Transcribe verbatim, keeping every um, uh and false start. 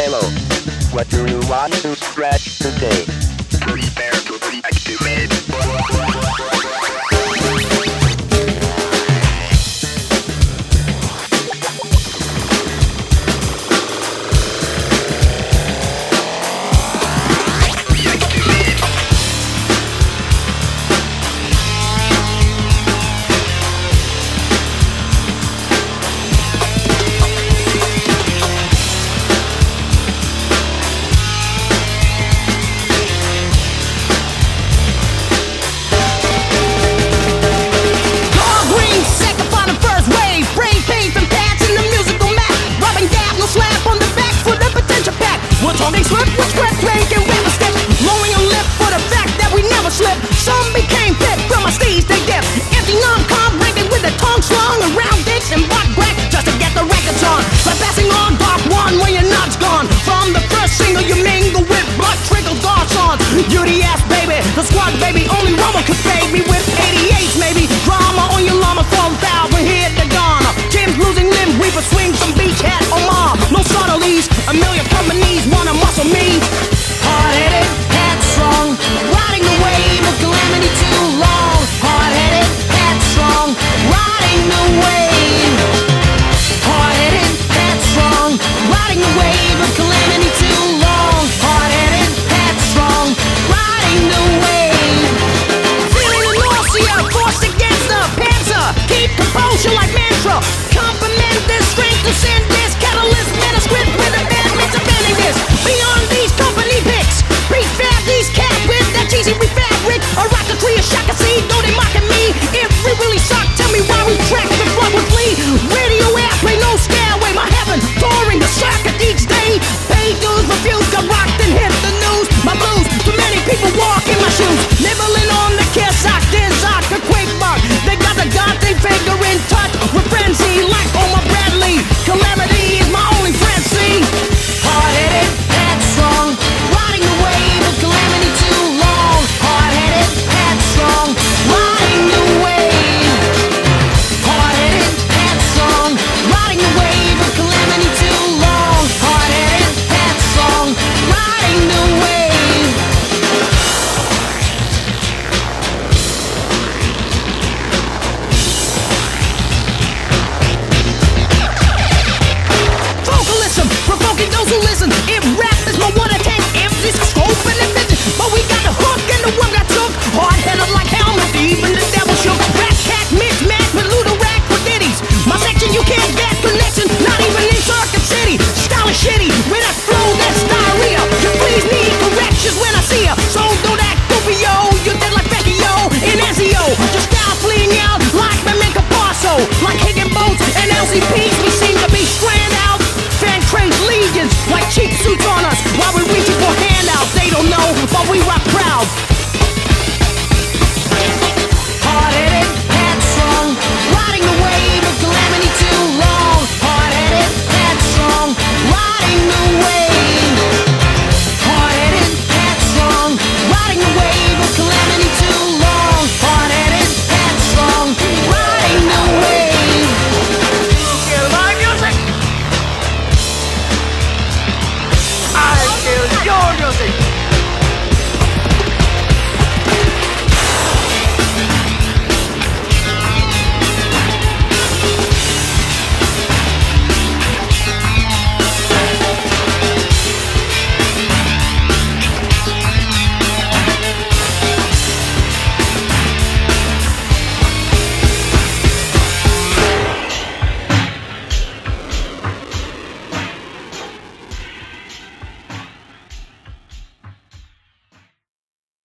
Hello. What do you want to scratch today? Prepare to deactivate. Talking swift with swift drink and river step, blowing a lip for the fact that we never slip. Some became fit from my steeds they dip, empty non-com breaking with the tongue slung around dicks and butt crack just to get the records on. By passing on dark one when your nut's gone. From the first single you mingle with blood trickle darts on. You the ass baby, the squad baby, only Roma could fade me with eighty-eights maybe. Drama on your llama fall foul when hit the dawn. Tim's losing limb, Reaper swing some beach hat on mom. No subtleties, a million companies wanna muscle me. Hard-headed, headstrong, riding the wave of calamity too long. Hard-headed, headstrong, riding the wave. Hard-headed, headstrong, riding the wave of calamity too long. Hard-headed, headstrong, riding the wave. Feeling the nausea, forced against the panzer. Keep composure like mantra. Compliment this strength to send this catalyst manuscript with a bad mix of this. Beyond these company picks, prefab these cats with that cheesy refabric. A rocketry, a shock, a seed, though they mocking me. If we really suck, tell me why we track the flood with Lee. Radio airplay, no stairway, my heaven, touring the circuit each day. Pay dues, refuse, got rocked and hit the news. My blues, too many people walk in my shoes. Nibbling on the kiss, sock, then sock, a quick mark. They got the god they figure in touch with frenzy, like Omar Bradley. Calamity is my only friend, see. Hard-headed, headstrong, riding the wave of calamity too long. Hard-headed, headstrong, riding the wave. Hard-headed, headstrong, riding the wave of calamity too long. Hard-headed, headstrong, riding the wave. Vocalism, provoking those who listen. If rap is my water tank, empty scope and envision. But we got the hook and the one got took. Hard-headed like helmet, even the devil shook. Rat cat mismatch with Luda rack for ditties. My section you can't get connection, not even in Circuit City. Style is shitty, with that flow that's diarrhea. You please need corrections when I see ya. So don't act goofy, yo. You're dead like Becky, yo, in Ezio. Your style fleeing out like Memento Paso. Like Higginboats and L C Ps, we seem to be stranded out. Fan craze legions like cheap suits on us while we reaching for handouts. They don't know, but we rock